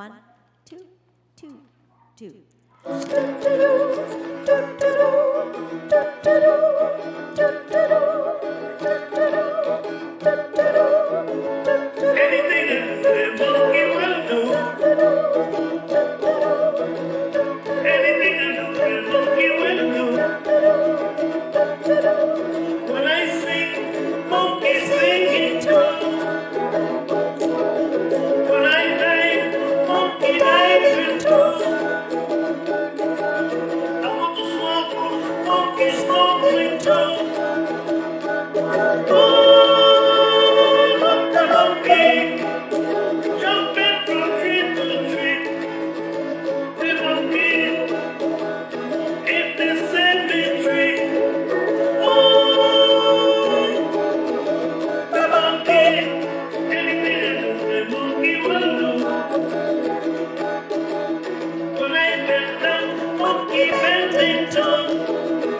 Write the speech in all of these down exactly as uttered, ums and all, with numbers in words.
One, two, two, two. Anything that monkey will do. Anything that monkey will do. When I sing, monkey singing too. When I dive, monkey diving too. I want to smoke, monkey smoking too. Oh, look the monkey jumping from tree to tree. The monkey in the cemetery. Oh, the monkey, anything the monkey will do. When I bend down, monkey bending too.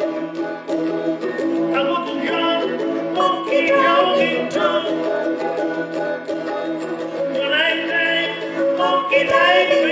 I want to jump, monkey jumping too. When I dive, monkey diving.